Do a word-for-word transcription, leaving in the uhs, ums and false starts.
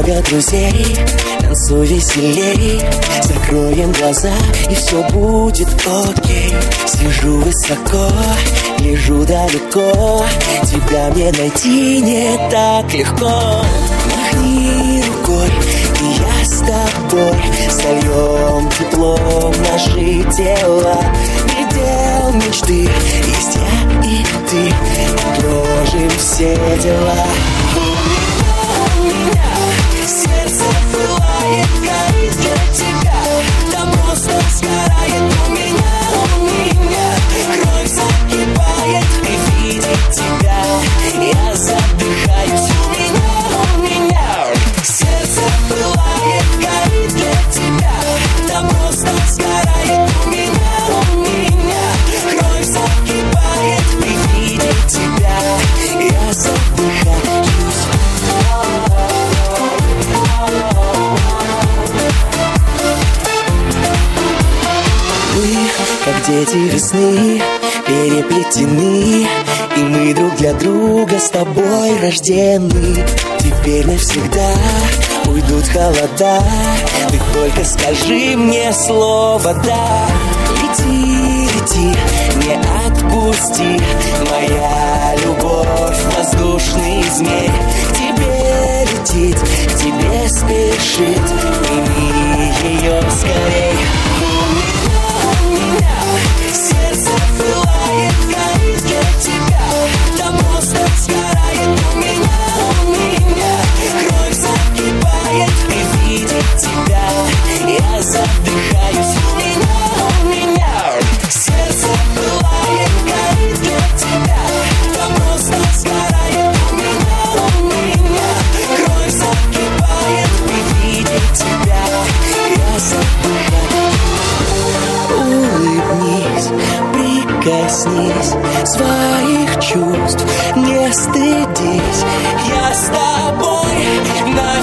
много друзей, танцуй веселей. Закроем глаза, и все будет окей. Сижу высоко, гляжу далеко. Тебя мне найти не так легко. Махни рукой, и я с тобой сольем теплом наши тела. Предел мечты, есть я и ты, отложим все дела. У меня сердце пылает, горит для тебя. Там просто сгорает у меня, у меня кровь закипает при виде тебя. Я задыхаюсь, у меня, у меня сердце пылает, горит для тебя. Там просто сгорает у меня, у меня кровь закипает при виде тебя. Я задыхаюсь. Мы, как дети весны, переплетены, и мы друг для друга с тобой рождены. Теперь навсегда уйдут холода, ты только скажи мне слово «да». Лети, лети, не отпусти, моя любовь, воздушный змей. К тебе летит, к тебе спешит, прими ее скорей. У меня сердце пылает, горит для тебя. Там просто сгорает у меня, у меня кровь закипает при виде тебя. Я задыхаюсь, у меня, у меня сердце пылает, горит для тебя. Там просто сгорает у меня, у меня кровь закипает при виде тебя. Я задыхаюсь. Улыбнись, прикоснись, своих чувств не стыдись. Я с тобой на